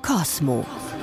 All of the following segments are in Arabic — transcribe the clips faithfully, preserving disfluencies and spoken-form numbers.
كوسمو،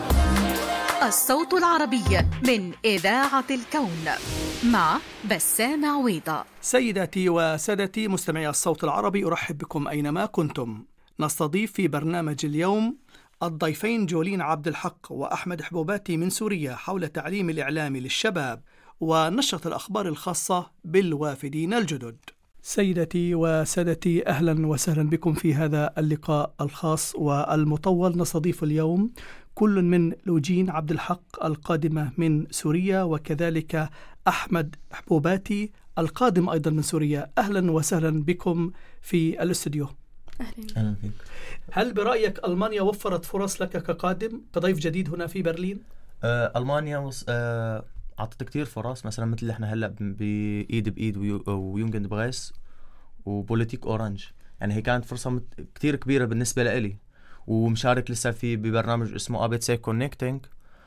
الصوت العربي من إذاعة الكون، مع بسام عويضة. سيداتي وسادتي مستمعي الصوت العربي، أرحب بكم أينما كنتم. نستضيف في برنامج اليوم الضيفين جولين عبد الحق وأحمد حبوباتي من سوريا حول تعليم الإعلام للشباب ونشرة الأخبار الخاصة بالوافدين الجدد. سيدتي وسادتي، أهلا وسهلا بكم في هذا اللقاء الخاص والمطول. نستضيف اليوم كل من لوجين عبد الحق القادمة من سوريا، وكذلك أحمد حبوباتي القادم أيضا من سوريا. أهلا وسهلا بكم في الاستوديو. أهلا فيك. هل برأيك ألمانيا وفرت فرص لك كقادم كضيف جديد هنا في برلين؟ آه، ألمانيا وص... آه، أعطت كتير فرص، مثلا مثل اللي احنا هلأ بإيد بإيد ويو... ويونجن بريس وبوليتيك أورانج. يعني هي كانت فرصة مت... كتير كبيرة بالنسبة لإلي، ومشارك لسه في ببرنامج اسمه أبي تسي كونكتينج،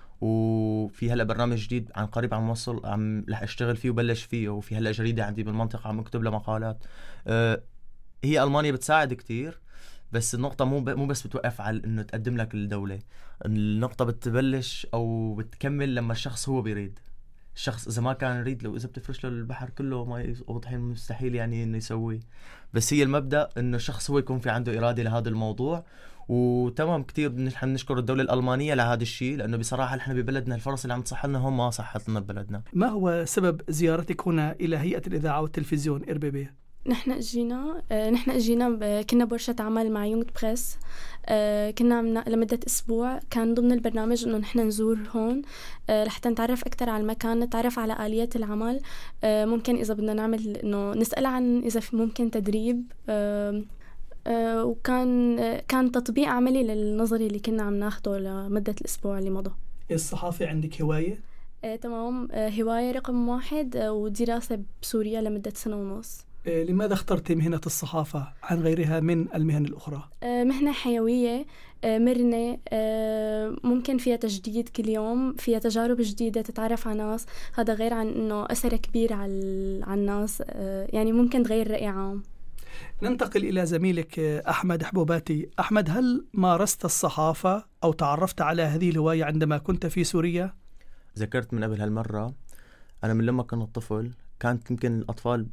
وفي هلأ برنامج جديد عن قريب عم وصل عم رح أشتغل فيه وبلش فيه، وفي هلأ جريدة عندي بالمنطقة عم أكتب لها مقالات. آه، هي ألمانيا بتساعد كتير، بس النقطة مو ب... مو بس بتوقف على إنه تقدم لك الدولة. النقطة بتبلش أو بتكمل لما الشخص هو بيريد. الشخص إذا ما كان يريد، لو إذا بتفرش له البحر كله ما واضحين مستحيل يعني إنه يسوي. بس هي المبدأ إنه الشخص هو يكون في عنده إرادة لهذا الموضوع. وتمام كتير نحن نشكر الدولة الألمانية لهذا الشيء، لأنه بصراحة نحن ببلدنا الفرص اللي عم تصح لنا هم ما صحت لنا ببلدنا. ما هو سبب زيارتك هنا إلى هيئة الإذاعة والتلفزيون إر بي بي؟ نحن اجينا آه، نحن اجينا ب... كنا بورشة عمل مع يونغ بريس. آه، كنا عمنا لمدة اسبوع. كان ضمن البرنامج انه نحن نزور هون آه، لحتى نتعرف اكثر على المكان، نتعرف على آليات العمل. آه، ممكن اذا بدنا نعمل انه نسأل عن اذا في ممكن تدريب. آه، آه، وكان آه، كان تطبيق عملي للنظري اللي كنا عم ناخده لمدة الاسبوع اللي مضى. الصحافة عندك هواية؟ آه، تمام. آه، هواية رقم واحد، آه، ودراسة بسوريا لمدة سنة ونص. لماذا اخترت مهنة الصحافة عن غيرها من المهن الأخرى؟ مهنة حيوية، مرنة، ممكن فيها تجديد كل يوم، فيها تجارب جديدة، تتعرف على ناس. هذا غير عن أنه أثر كبير على الناس، يعني ممكن تغير رأي عام. ننتقل إلى زميلك أحمد حبوباتي. أحمد، هل مارست الصحافة أو تعرفت على هذه الهواية عندما كنت في سوريا؟ ذكرت من قبل هالمرة، أنا من لما كنت طفل كانت يمكن الأطفال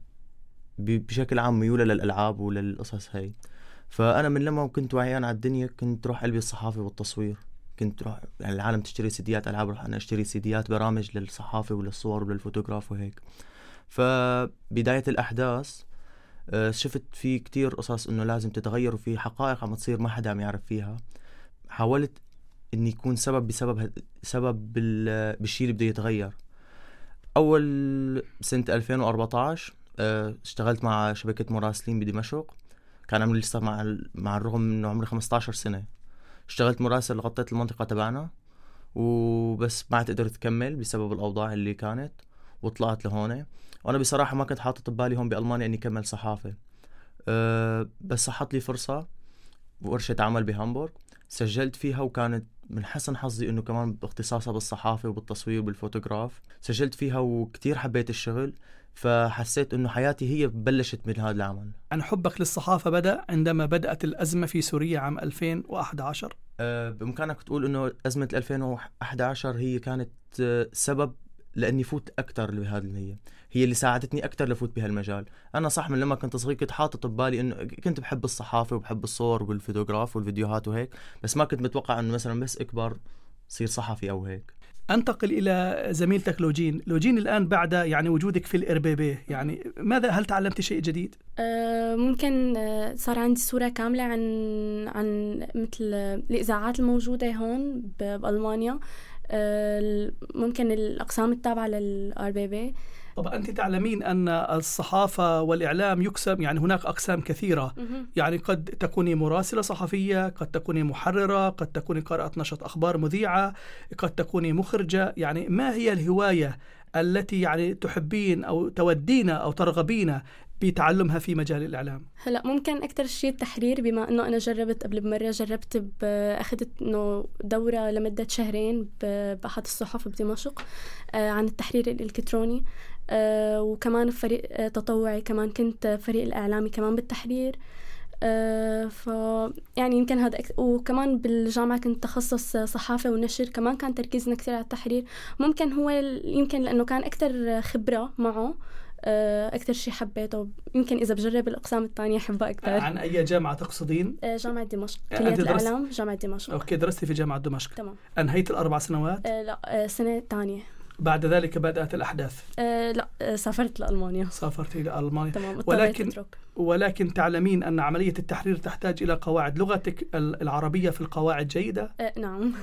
بشكل عام ميولة للألعاب وللقصص هاي. فأنا من لما كنت وعيان على الدنيا كنت روح قلبي الصحافة والتصوير. كنت روح يعني العالم تشتري سيديات ألعاب، روح أنا أشتري سيديات برامج للصحافة وللصور وللفوتوغراف وهيك. فبداية الأحداث شفت في كتير قصص إنه لازم تتغير، وفي حقائق عم تصير ما حدا عم يعرف فيها. حاولت إني يكون سبب بسبب سبب بالشيء اللي بده يتغير. أول سنة ألفين وأربعة عشر اشتغلت مع شبكة مراسلين بدمشق. كان عمري لسه مع مع الرغم من عمري خمسة عشر سنة اشتغلت مراسل، غطيت المنطقة تبعنا وبس ما قدرت أكمل بسبب الأوضاع اللي كانت، وطلعت لهون. وأنا بصراحة ما كنت حاطط ببالي هون بألمانيا إني أكمل صحافة. أه بس صحت لي فرصة ورشة عمل بهامبورغ، سجلت فيها، وكانت من حسن حظي إنه كمان باختصاصها بالصحافة وبالتصوير وبالفوتوغراف. سجلت فيها وكتير حبيت الشغل، فحسيت إنه حياتي هي بلشت من هذا العمل. عن حبك للصحافة بدأ عندما بدأت الأزمة في سوريا عام ألفين وأحد عشر؟ أه بإمكانك تقول إنه أزمة ألفين وأحد عشر هي كانت أه سبب لأني فوت أكتر بهذا هي هي اللي ساعدتني أكتر لفوت بهالمجال. أنا صح من لما كنت صغير كنت حاطط ببالي إنه كنت بحب الصحافة وبحب الصور والفوتوغراف والفيديوهات وهيك، بس ما كنت متوقع إنه مثلا بس أكبر صير صحفي أو هيك. أنتقل إلى زميلتك لوجين. لوجين الآن بعد يعني وجودك في الإر بي بي، يعني ماذا هل تعلمت شيء جديد؟ أه ممكن أه صار عندي صورة كاملة عن عن مثل الإذاعات الموجودة هون بألمانيا. أه ممكن الأقسام التابعة للآر بي بي. طبعا أنت تعلمين أن الصحافة والإعلام يقسم، يعني هناك أقسام كثيرة. يعني قد تكوني مراسلة صحفية، قد تكوني محررة، قد تكوني قارئة نشرة أخبار مذيعة، قد تكوني مخرجة. يعني ما هي الهواية التي يعني تحبين أو تودين أو ترغبين بتعلمها في مجال الإعلام؟ هلا ممكن أكتر شيء التحرير، بما أنه أنا جربت قبل بمرة، جربت أخذت إنه دورة لمدة شهرين بأحد الصحف بدمشق عن التحرير الإلكتروني. أه وكمان فريق تطوعي، كمان كنت فريق الإعلامي كمان بالتحرير. أه ف يعني يمكن هذا أكثر. وكمان بالجامعة كنت تخصص صحافة ونشر، كمان كان تركيزنا كثير على التحرير. ممكن هو يمكن لأنه كان أكثر خبرة معه أكثر شيء حبيته. يمكن إذا بجرب الأقسام الثانية حبها أكثر. عن أي جامعة تقصدين؟ جامعة دمشق، كلية الإعلام، جامعة دمشق. أوكي، درستي في جامعة دمشق. تمام. أنهيت الأربع سنوات؟ أه لا، سنة ثانية. بعد ذلك بدأت الأحداث؟ أه لا، سافرت لألمانيا. سافرت إلى ألمانيا. تمام. ولكن أترك. ولكن تعلمين أن عملية التحرير تحتاج إلى قواعد. لغتك العربية في القواعد جيدة؟ أه نعم.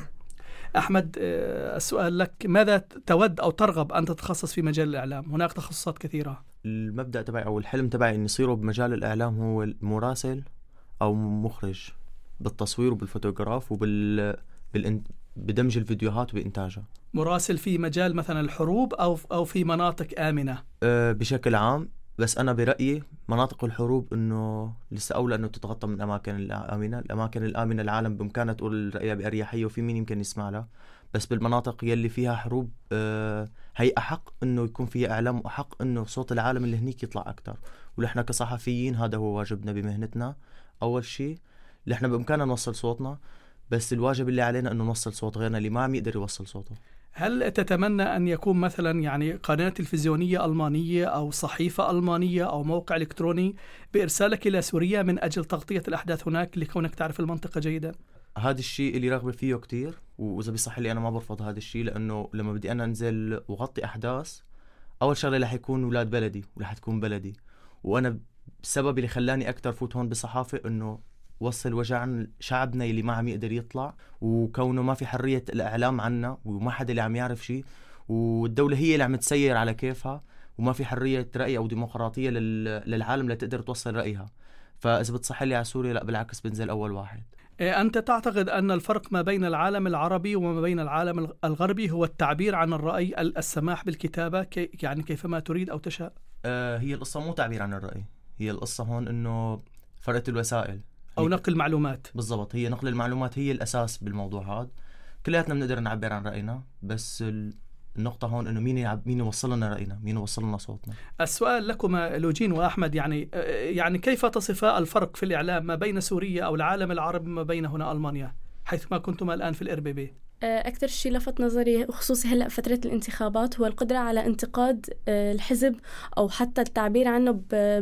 أحمد، السؤال لك، ماذا تود أو ترغب أن تتخصص في مجال الإعلام؟ هناك تخصصات كثيرة. المبدأ تبعي أو الحلم تبعي إني يصيروا بمجال الإعلام هو المراسل أو مخرج بالتصوير وبالفوتوغراف وبال بالإن... بدمج الفيديوهات وبإنتاجها. مراسل في مجال مثلا الحروب أو أو في مناطق آمنة؟ أه بشكل عام، بس أنا برأيي مناطق الحروب إنه لسه أولى إنه تتغطى من الأماكن الآمنة. الأماكن الآمنة العالم بإمكانها تقول رأيها بأريحية وفي مين يمكن يسمع لها، بس بالمناطق يلي فيها حروب أه هي أحق إنه يكون فيها إعلام، وأحق إنه صوت العالم اللي هنيك يطلع أكتر. ونحن كصحفيين هذا هو واجبنا بمهنتنا. أول شيء اللي إحنا بإمكاننا نوصل صوتنا، بس الواجب اللي علينا إنه نوصل صوت غيرنا اللي ما عم يقدر يوصل صوته. هل تتمنى أن يكون مثلا يعني قناة تلفزيونية ألمانية أو صحيفة ألمانية أو موقع إلكتروني بإرسالك إلى سوريا من أجل تغطية الأحداث هناك لكونك تعرف المنطقة جيدا؟ هذا الشيء اللي رغبة فيه كتير، وإذا بيصح لي أنا ما برفض هذا الشيء، لأنه لما بدي أنا أنزل وغطي أحداث أول شغلة رح يكون أولاد بلدي ورح تكون بلدي. وأنا السبب اللي خلاني أكتر فوت هون بالصحافة إنه وصل وجع شعبنا اللي ما عم يقدر يطلع، وكونه ما في حرية الإعلام عنا وما حدا اللي عم يعرف شيء، والدولة هي اللي عم تسير على كيفها، وما في حرية رأي أو ديمقراطية للعالم لتقدر توصل رأيها. فإذا بتصح لي على سوريا لا بالعكس بنزل أول واحد. أنت تعتقد أن الفرق ما بين العالم العربي وما بين العالم الغربي هو التعبير عن الرأي، السماح بالكتابة كي يعني كيفما تريد أو تشاء؟ أه هي القصة مو تعبير عن الرأي، هي القصة هون إنه فرقة الوسائل أو نقل معلومات. بالضبط، هي نقل المعلومات هي الأساس بالموضوع هذا. كلياتنا بنقدر نعبر عن رأينا، بس النقطة هون إنه مين يعب مين يوصل لنا رأينا، مين يوصل لنا صوتنا. السؤال لكما لوجين وأحمد، يعني يعني كيف تصفا الفرق في الإعلام ما بين سوريا أو العالم العربي ما بين هنا ألمانيا، حيث ما كنتما الآن في الإر بي بي؟ أكثر شيء لفت نظري خصوصي هلأ فترة الانتخابات هو القدرة على انتقاد الحزب أو حتى التعبير عنه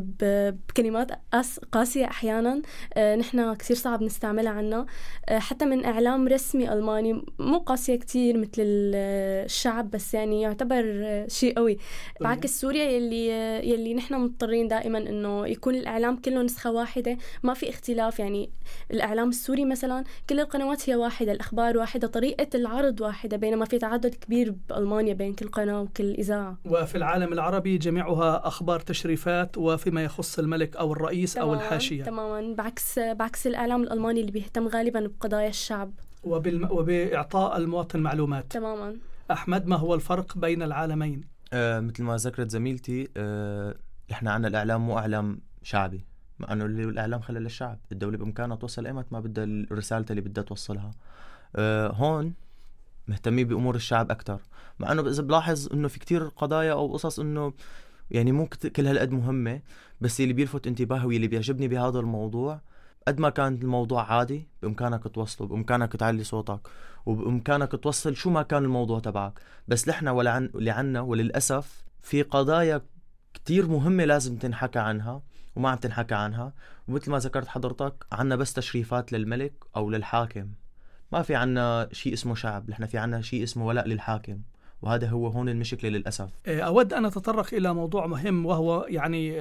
بكلمات قاسية أحيانا نحن كثير صعب نستعملها عنا، حتى من إعلام رسمي ألماني مو قاسية كتير مثل الشعب، بس يعني يعتبر شيء قوي. بعكس سوريا يلي يلي نحن مضطرين دائما إنه يكون الإعلام كله نسخة واحدة، ما في اختلاف. يعني الإعلام السوري مثلا كل القنوات هي واحدة، الأخبار واحدة، طريقة العرض واحدة، بينما في تعدد كبير بألمانيا بين كل قناة وكل إذاعة. وفي العالم العربي جميعها أخبار تشريفات وفيما يخص الملك أو الرئيس أو الحاشية. تماما، بعكس بعكس الإعلام الألماني اللي بيهتم غالبا بقضايا الشعب وبالم... وبإعطاء المواطن معلومات. تماما. أحمد، ما هو الفرق بين العالمين؟ آه مثل ما ذكرت زميلتي، آه إحنا عنا الإعلام مو إعلام شعبي، مع أنه اللي الإعلام خلى للشعب، الدولة بإمكانها توصل أيمت ما بدها الرسالة اللي بدها توصلها. آه هون مهتمين بأمور الشعب أكتر، مع أنه إذا بلاحظ أنه في كتير قضايا أو قصص أنه يعني مو كل هالقد مهمة، بس اللي بيلفت انتباهي واللي بيعجبني بهذا الموضوع قد ما كان الموضوع عادي بإمكانك توصله، بإمكانك تعلي صوتك، وبإمكانك توصل شو ما كان الموضوع تبعك. بس لحنا ولعن لعنا وللأسف في قضايا كتير مهمة لازم تنحكى عنها وما عم تنحكى عنها، ومثل ما ذكرت حضرتك عنا بس تشريفات للملك أو للحاكم، ما في عنا شيء اسمه شعب، نحن في عنا شيء اسمه ولاء للحاكم، وهذا هو هون المشكلة للأسف. أود أن أتطرق إلى موضوع مهم، وهو يعني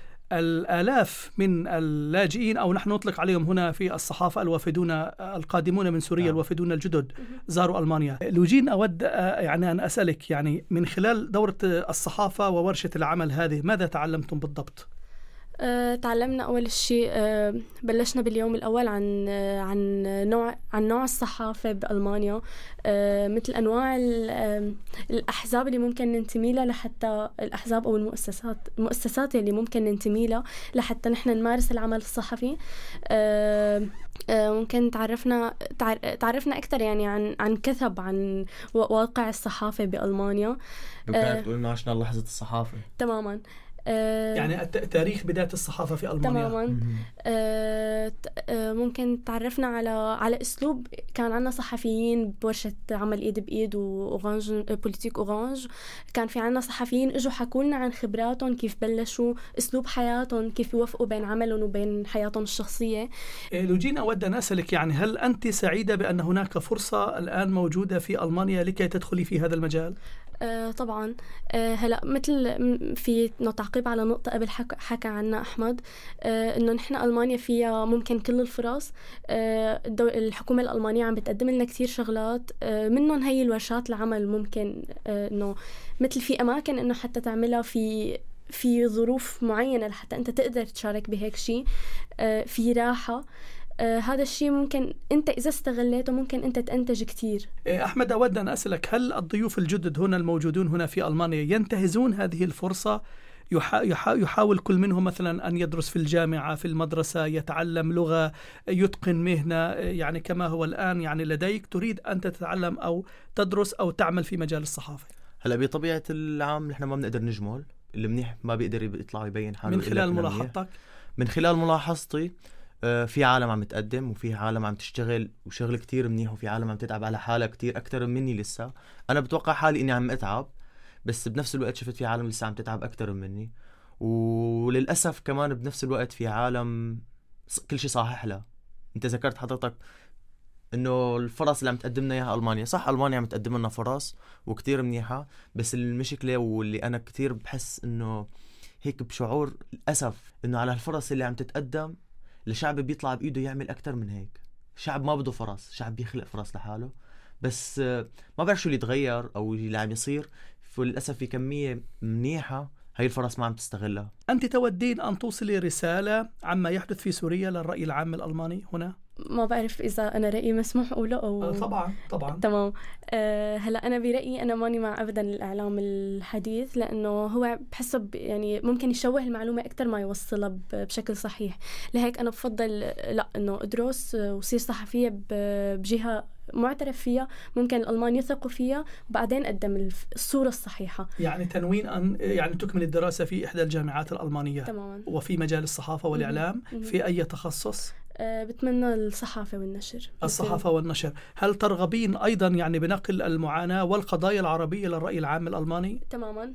الآلاف من اللاجئين أو نحن نطلق عليهم هنا في الصحافة الوافدون القادمون من سوريا، الوافدون الجدد زاروا ألمانيا. لوجين، أود يعني أن أسألك، يعني من خلال دورة الصحافة وورشة العمل هذه ماذا تعلمتم بالضبط؟ أه، تعلمنا أول شيء، أه، بلشنا باليوم الأول عن أه، عن نوع عن نوع الصحافة بألمانيا، أه، مثل أنواع الأحزاب اللي ممكن ننتمي لها، لحتى الأحزاب أو المؤسسات المؤسسات اللي ممكن ننتمي لها لحتى نحن نمارس العمل الصحفي. أه، أه، ممكن تعرفنا تعرفنا أكثر يعني عن عن كثب عن واقع الصحافة بألمانيا. ممكن أه، تقول إنه عشنا لحظة الصحافة. تماما. يعني تاريخ بداية الصحافة في ألمانيا. تماما. آه ممكن تعرفنا على على أسلوب. كان عنا صحفيين بورشة عمل إيد بإيد وأورانج بوليتيك أورانج، كان في عنا صحفيين إجوا حكوا لنا عن خبراتهم، كيف بلشوا، أسلوب حياتهم، كيف يوفقوا بين عملهم وبين حياتهم الشخصية. لوجينا، أود أن أسألك يعني هل أنت سعيدة بأن هناك فرصة الآن موجودة في ألمانيا لكي تدخلي في هذا المجال؟ آه طبعا. آه هلا مثل في تعقيب على نقطة قبل حكى, حكى عنها أحمد، آه إنه نحن ألمانيا فيها ممكن كل الفرص. آه الحكومة الألمانية عم بتقدم لنا كتير شغلات، آه منهم هي الورشات العمل. ممكن آه إنه مثل في أماكن إنه حتى تعملها في في ظروف معينة لحتى أنت تقدر تشارك بهيك شيء. آه في راحة. آه هذا الشيء ممكن أنت إذا استغليته ممكن أنت تنتج كتير. أحمد، أود أن أسألك، هل الضيوف الجدد هنا الموجودون هنا في ألمانيا ينتهزون هذه الفرصة؟ يحا يحا يحاول كل منهم مثلا أن يدرس في الجامعة، في المدرسة، يتعلم لغة، يتقن مهنة، يعني كما هو الآن يعني لديك تريد أن تتعلم أو تدرس أو تعمل في مجال الصحافة. هلا بطبيعة العام نحن ما بنقدر نجمل، اللي منيح ما بيقدر يطلع يبين حاله. من خلال ملاحظتك؟ من خلال ملاحظتي في عالم عم تقدم وفي عالم عم تشتغل وشغل كتير منيح، وفي عالم عم تتعب على حالها كتير أكتر مني. لسه أنا بتوقع حالي إني عم أتعب، بس بنفس الوقت شفت في عالم لسه عم تتعب أكتر مني، وللأسف كمان بنفس الوقت في عالم كل شيء صحيح له. أنت ذكرت حضرتك إنه الفرص اللي عم تقدمنا إياها ألمانيا، صح ألمانيا عم تقدم لنا فرص وكتير منيحة، بس المشكلة واللي أنا كتير بحس إنه هيك بشعور الأسف إنه على الفرص اللي عم تتقدم الشعب بيطلع بإيده يعمل أكتر من هيك. الشعب ما بده فرص، الشعب بيخلق فرص لحاله، بس ما بعرف شو اللي يتغير أو اللي عم يصير. فللأسف في كمية منيحة هاي الفرص ما عم تستغلها. أنت تودين أن توصلي رسالة عما يحدث في سوريا للرأي العام الألماني هنا؟ ما بعرف إذا أنا رأيي مسموح أقوله أو... طبعا طبعا. تمام. أه هلأ أنا برأيي أنا ماني مع أبدا الإعلام الحديث، لأنه هو بحسه يعني ممكن يشوه المعلومة أكتر ما يوصلها بشكل صحيح. لهيك أنا بفضل لا إنه أدرس وصير صحفية بجهة معترف فيها، ممكن الألمان يثقوا فيها، وبعدين قدم الصورة الصحيحة. يعني تنوين أن يعني تكمل الدراسة في إحدى الجامعات الألمانية. تماما. وفي مجال الصحافة والإعلام. م-م. في أي تخصص؟ أه بتمنى الصحافة والنشر. الصحافة والنشر. هل ترغبين أيضا يعني بنقل المعاناة والقضايا العربية للرأي العام الألماني؟ تماما.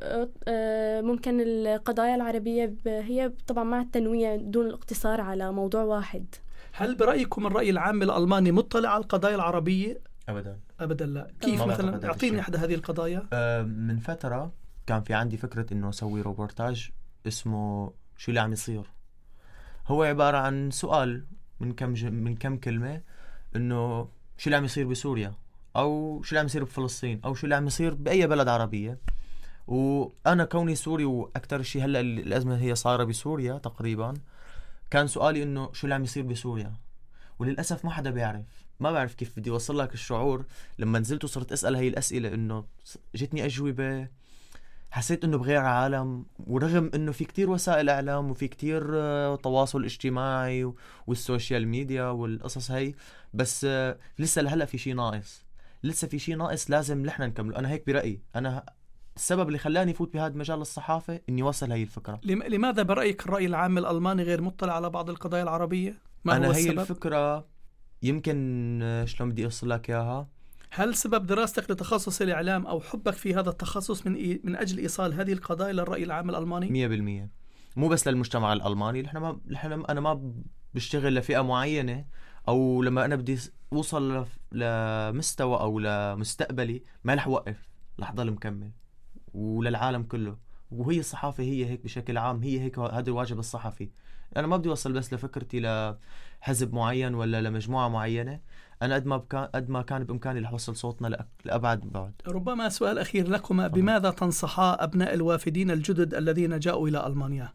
أه ممكن القضايا العربية هي طبعا مع التنويع دون الاقتصار على موضوع واحد. هل برأيكم الرأي العام الألماني مطلع على القضايا العربية؟ أبدا أبدا لا. كيف مثلا؟ أعطيني أحد هذه القضايا. أه من فترة كان في عندي فكرة إنه أسوي روبورتاج اسمه شو اللي عم يصير. هو عبارة عن سؤال من كم ج... من كم كلمة، إنه شو اللي عم يصير بسوريا، أو شو اللي عم يصير بفلسطين، أو شو اللي عم يصير بأي بلد عربية. وأنا كوني سوري وأكتر شيء هلأ الأزمة هي صايرة بسوريا تقريبا، كان سؤالي إنه شو اللي عم يصير بسوريا. وللأسف ما حدا بيعرف، ما بعرف كيف بدي أوصل لك الشعور. لما نزلت وصرت أسأل هاي الأسئلة إنه جتني أجوبة، حسيت إنه بغير عالم. ورغم إنه في كتير وسائل إعلام وفي كتير تواصل اجتماعي والسوشيال ميديا والقصص هاي، بس لسه لهلأ في شيء ناقص، لسه في شيء ناقص لازم نحن نكمله. أنا هيك برأيي. أنا السبب اللي خلاني فوت بهذا مجال الصحافة إني وصل هاي الفكرة. لماذا برأيك الرأي العام الألماني غير مطلع على بعض القضايا العربية؟ ما أنا هو هي السبب؟ الفكرة يمكن شلون بدي أوصل لك إياها. هل سبب دراستك لتخصص الإعلام أو حبك في هذا التخصص من إيه من أجل إيصال هذه القضايا للرأي العام الألماني؟ مية بالمية. مو بس للمجتمع الألماني. نحن ما نحن أنا ما بشتغل لفئة معينة، أو لما أنا بدي أوصل لمستوى أو لمستقبلي ما رح أوقف، رح ضل مكمل وللعالم كله. وهي الصحافة هي هيك بشكل عام، هي هيك هذا الواجب الصحفي. أنا ما بدي أوصل بس لفكرتي لحزب معين ولا لمجموعة معينة. أنا قد ما بكان قد ما كان بإمكاني رح أوصل صوتنا لأبعد بعد. ربما سؤال أخير لكما، بماذا تنصحا أبناء الوافدين الجدد الذين جاءوا إلى ألمانيا؟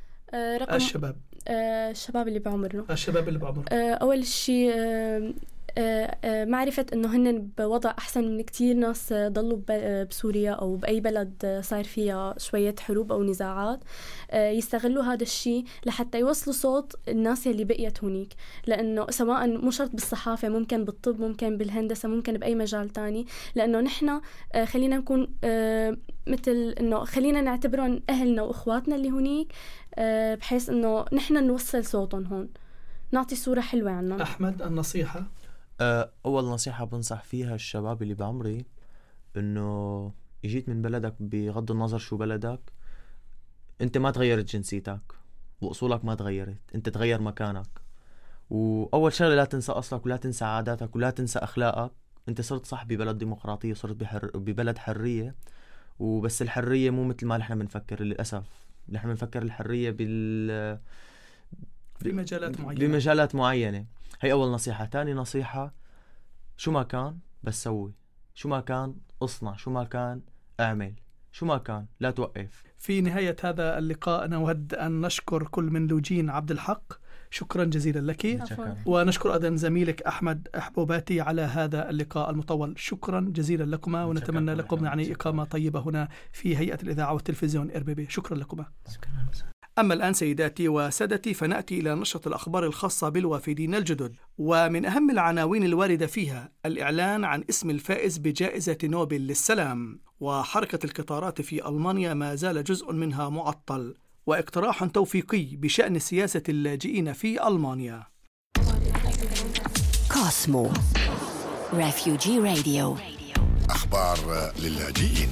رقم الشباب آه الشباب اللي بعمرنا الشباب اللي بعمرنا آه أول شيء آه معرفة أنه هن بوضع أحسن من كتير ناس ضلوا بسوريا أو بأي بلد صار فيها شوية حروب أو نزاعات، يستغلوا هذا الشيء لحتى يوصلوا صوت الناس اللي بقيت هونيك، لأنه سواء مو شرط بالصحافة، ممكن بالطب، ممكن بالهندسة، ممكن بأي مجال تاني، لأنه نحن خلينا نكون مثل أنه خلينا نعتبرهم أهلنا وإخواتنا اللي هونيك، بحيث أنه نحن نوصل صوتهم هون، نعطي صورة حلوة عننا. أحمد، النصيحة؟ أول نصيحة بنصح فيها الشباب اللي بعمري إنه إجيت من بلدك بغض النظر شو بلدك، أنت ما تغيرت جنسيتك وأصولك ما تغيرت، أنت تغير مكانك. وأول شغلة لا تنسى أصلك ولا تنسى عاداتك ولا تنسى أخلاقك. أنت صرت صح ببلد ديمقراطية، صرت بحر... ببلد حرية، وبس الحرية مو مثل ما نحن بنفكر للأسف. نحن بنفكر الحرية بال بمجالات معينة بمجالات معينة. هي أول نصيحة. تاني نصيحة، شو ما كان بس سوي، شو ما كان اصنع، شو ما كان اعمل، شو ما كان لا توقف. في نهاية هذا اللقاء نود أن نشكر كل من لوجين عبد الحق، شكرا جزيلا لك. ونشكر أيضا زميلك أحمد حبوباتي على هذا اللقاء المطول، شكرا جزيلا لكما، ونتمنى لكم يعني إقامة طيبة هنا في هيئة الإذاعة والتلفزيون إر بي بي. شكرا لكما. أما الآن سيداتي وسادتي فنأتي إلى نشرة الأخبار الخاصة بالوافدين الجدد، ومن أهم العناوين الواردة فيها الإعلان عن اسم الفائز بجائزة نوبل للسلام، وحركة القطارات في ألمانيا ما زال جزء منها معطل، واقتراح توفيقي بشأن سياسة اللاجئين في ألمانيا. كوسمو ريفيوجي راديو، أخبار للاجئين.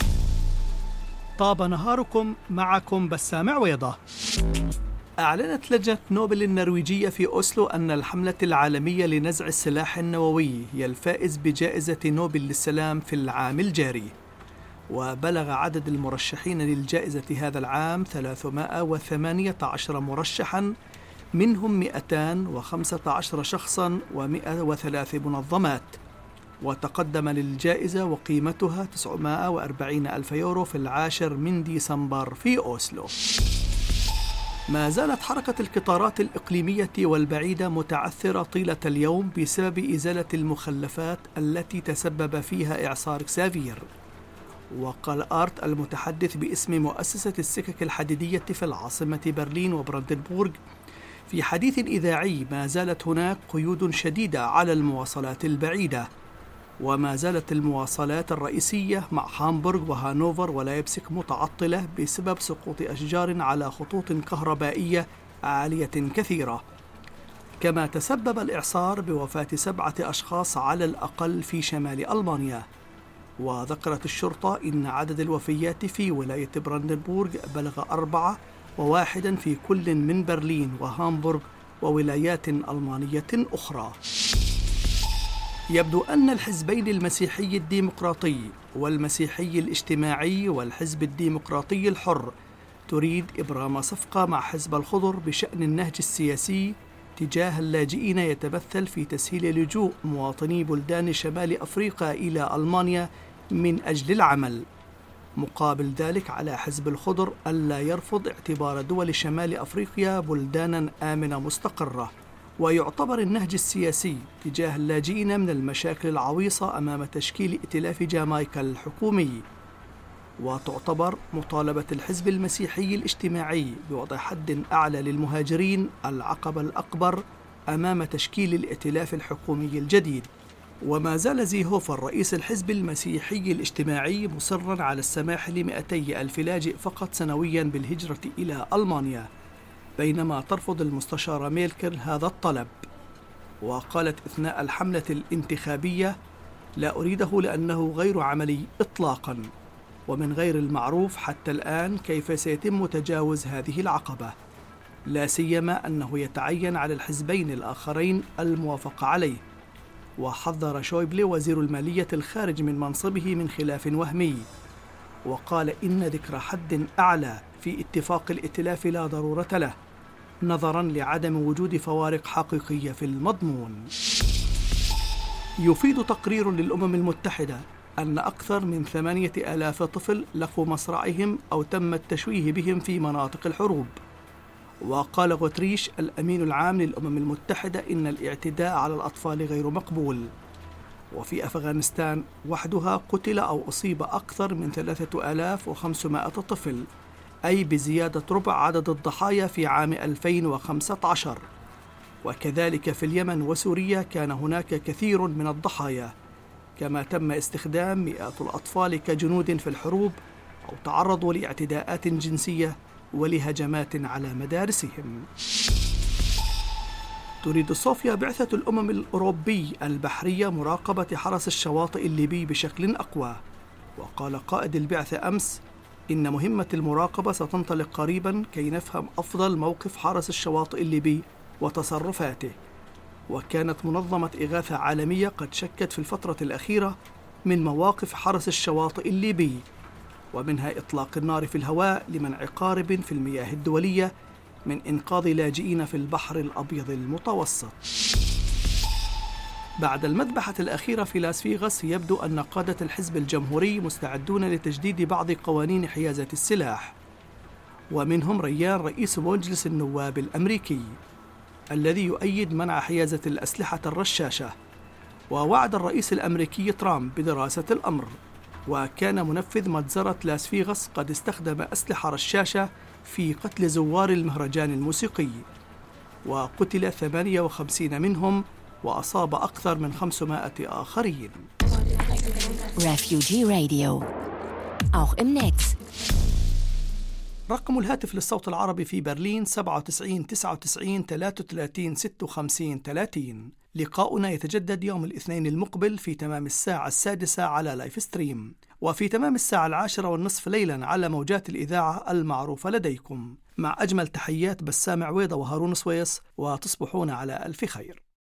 طاب نهاركم، معكم بسام عويضة. أعلنت لجنة نوبل النرويجية في أوسلو أن الحملة العالمية لنزع السلاح النووي هي الفائز بجائزة نوبل للسلام في العام الجاري، وبلغ عدد المرشحين للجائزة هذا العام ثلاثمائة وثمانية عشر مرشحاً، منهم مئتين وخمسة عشر شخصاً ومئة وثلاث منظمات، وتقدم للجائزة وقيمتها تسعمائة وأربعين ألف يورو في العاشر من ديسمبر في أوسلو. ما زالت حركة القطارات الإقليمية والبعيدة متعثرة طيلة اليوم بسبب إزالة المخلفات التي تسبب فيها إعصار كسافير. وقال آرت المتحدث باسم مؤسسة السكك الحديدية في العاصمة برلين وبراندنبورغ في حديث إذاعي ما زالت هناك قيود شديدة على المواصلات البعيدة، وما زالت المواصلات الرئيسية مع هامبورغ وهانوفر ولايبسك متعطلة بسبب سقوط أشجار على خطوط كهربائية عالية كثيرة. كما تسبب الإعصار بوفاة سبعة أشخاص على الأقل في شمال ألمانيا. وذكرت الشرطة إن عدد الوفيات في ولاية براندنبورغ بلغ أربعة، وواحدا في كل من برلين وهامبورغ وولايات ألمانية أخرى. يبدو أن الحزبين المسيحي الديمقراطي والمسيحي الاجتماعي والحزب الديمقراطي الحر تريد إبرام صفقة مع حزب الخضر بشأن النهج السياسي تجاه اللاجئين يتمثل في تسهيل لجوء مواطني بلدان شمال أفريقيا إلى ألمانيا من أجل العمل. مقابل ذلك على حزب الخضر ألا يرفض اعتبار دول شمال أفريقيا بلدانا آمنة مستقرة. ويعتبر النهج السياسي تجاه اللاجئين من المشاكل العويصة أمام تشكيل ائتلاف جامايكا الحكومي. وتعتبر مطالبة الحزب المسيحي الاجتماعي بوضع حد أعلى للمهاجرين العقبة الأكبر أمام تشكيل الائتلاف الحكومي الجديد. وما زال زيهوفر رئيس الحزب المسيحي الاجتماعي مصرا على السماح لمئتي ألف لاجئ فقط سنويا بالهجرة إلى ألمانيا، بينما ترفض المستشارة ميركل هذا الطلب. وقالت أثناء الحملة الانتخابية: لا أريده لأنه غير عملي إطلاقا، ومن غير المعروف حتى الآن كيف سيتم تجاوز هذه العقبة، لا سيما أنه يتعين على الحزبين الآخرين الموافقة عليه. وحذر شويبلي وزير المالية الخارج من منصبه من خلاف وهمي، وقال إن ذكر حد أعلى في اتفاق الائتلاف لا ضرورة له، نظرا لعدم وجود فوارق حقيقية في المضمون. يفيد تقرير للأمم المتحدة أن أكثر من ثمانية آلاف طفل لقوا مصرعهم أو تم التشويه بهم في مناطق الحروب. وقال غوتريش الأمين العام للأمم المتحدة إن الاعتداء على الأطفال غير مقبول. وفي أفغانستان وحدها قتل أو أصيب أكثر من ثلاثة آلاف وخمسمائة طفل، أي بزيادة ربع عدد الضحايا في عام ألفين وخمسة عشر. وكذلك في اليمن وسوريا كان هناك كثير من الضحايا، كما تم استخدام مئات الأطفال كجنود في الحروب أو تعرضوا لاعتداءات جنسية ولهجمات على مدارسهم. تريد صوفيا بعثة الأمم الأوروبي البحرية مراقبة حرس الشواطئ الليبي بشكل أقوى. وقال قائد البعثة أمس إن مهمة المراقبة ستنطلق قريبا كي نفهم أفضل موقف حرس الشواطئ الليبي وتصرفاته. وكانت منظمة إغاثة عالمية قد شكت في الفترة الأخيرة من مواقف حرس الشواطئ الليبي، ومنها إطلاق النار في الهواء لمنع قارب في المياه الدولية من إنقاذ لاجئين في البحر الأبيض المتوسط. بعد المذبحة الأخيرة في لاس فيغاس يبدو أن قادة الحزب الجمهوري مستعدون لتجديد بعض قوانين حيازة السلاح، ومنهم ريان رئيس مجلس النواب الأمريكي الذي يؤيد منع حيازة الأسلحة الرشاشة. ووعد الرئيس الأمريكي ترامب بدراسة الأمر. وكان منفذ مجزرة لاس فيغاس قد استخدم أسلحة رشاشة في قتل زوار المهرجان الموسيقي، وقتل ثمانية وخمسين منهم وأصاب أكثر من خمسمائة آخرين. Refugee Radio. Auch im Netz. رقم الهاتف للصوت العربي في برلين سبعة وتسعين تسعة وتسعين ثلاثة وثلاثين ستة وخمسين ثلاثين. لقاؤنا يتجدد يوم الاثنين المقبل في تمام الساعة السادسة على لايف ستريم، وفي تمام الساعة العاشرة والنصف ليلا على موجات الإذاعة المعروفة لديكم. مع أجمل تحيات بسام عويضة وهارون سويس، وتصبحون على ألف خير.